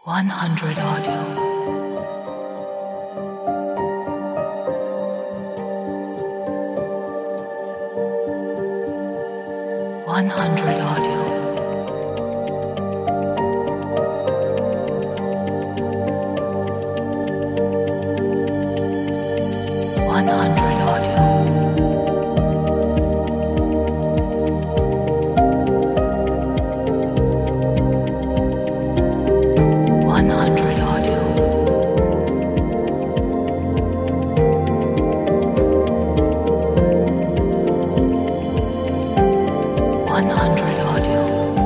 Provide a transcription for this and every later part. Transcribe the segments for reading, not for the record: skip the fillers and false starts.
100 audio. 100 audio. 100 audio. 100 audio. 100 audio.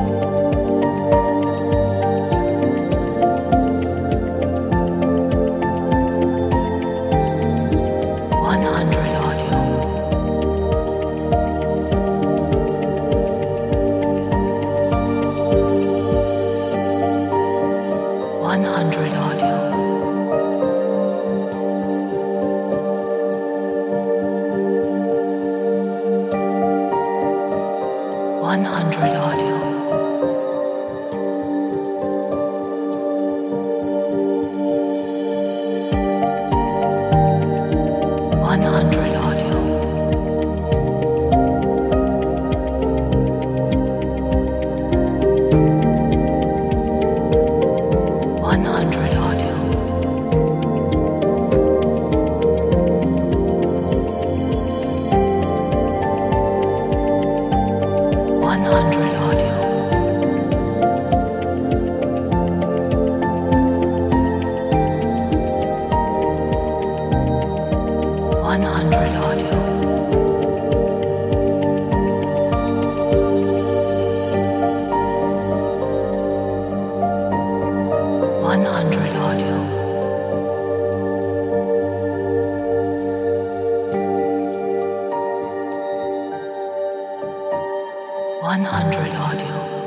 100 audio. 100 audio. 100 audio. 100 audio. 100 audio. 100 audio. 100 audio. 100 audio. 100 audio.